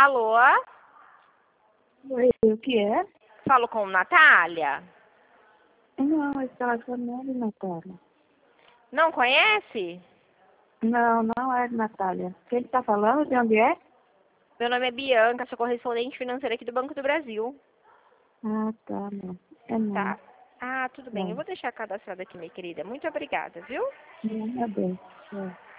Alô? Oi, o que é? Falo com Natália? Não, esse telefone não é de Natália. Não conhece? Não, não é de Natália. Quem está falando? De onde é? Meu nome é Bianca, sou correspondente financeira aqui do Banco do Brasil. Ah, tá, não. É não. Tá. Ah, tudo bem. Eu Não, vou deixar cadastrado aqui, minha querida. Muito obrigada, viu? não é bem. É.